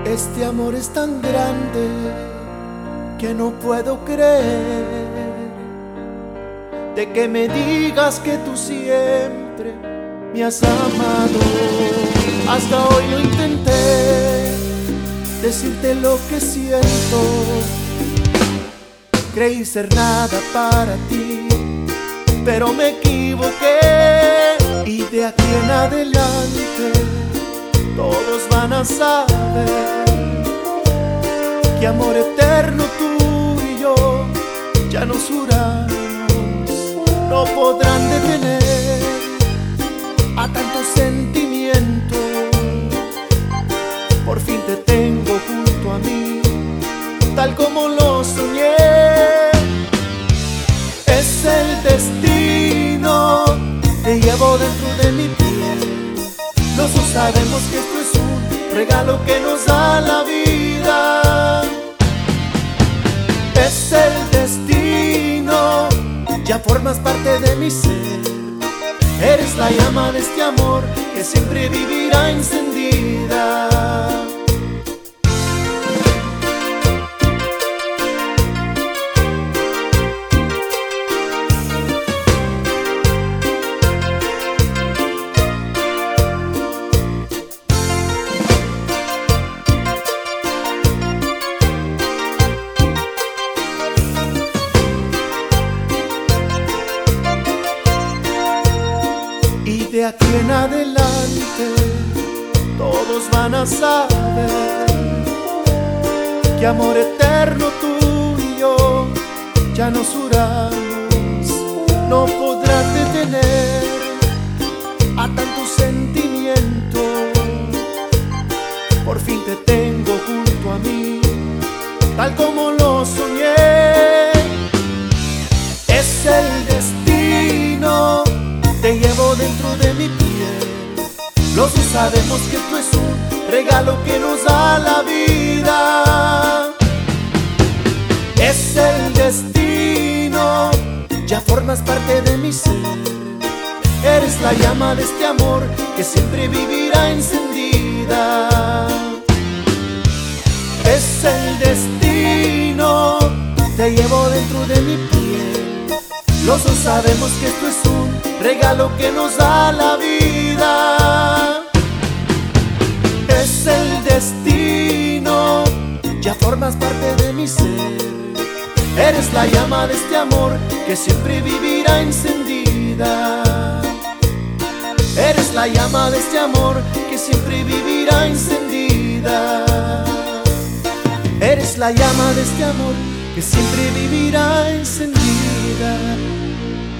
Este amor es tan grande que no puedo creer de que me digas que tú siempre me has amado. Hasta hoy lo intenté decirte lo que siento. Creí ser nada para ti, pero me equivoqué. Y de aquí en adelante todos van a saber que amor eterno tú y yo ya nos juramos. No podrán detener a tanto sentimiento. Por fin te tengo junto a mí, tal como lo soñé. Es el destino, te llevo dentro de mi piel. Los dos sabemos que esto es un regalo que nos da la vida. Es el destino, ya formas parte de mi ser. Eres la llama de este amor que siempre vivirá encendida. De aquí en adelante todos van a saber que amor eterno tú y yo ya nos juramos. No podrás detener a tanto sentimiento. Por fin te tengo junto a mí, tal como lo soñé. Es el destino, te llevo dentro de mi piel. Los dos sabemos que esto es un regalo que nos da la vida. Es el destino, ya formas parte de mi ser. Eres la llama de este amor que siempre vivirá encendida. Es el destino, te llevo dentro de mi piel. Los dos sabemos que esto es un regalo que nos da la vida. Es el destino, ya formas parte de mi ser. Eres la llama de este amor que siempre vivirá encendida. Eres la llama de este amor que siempre vivirá encendida. Eres la llama de este amor que siempre vivirá encendida.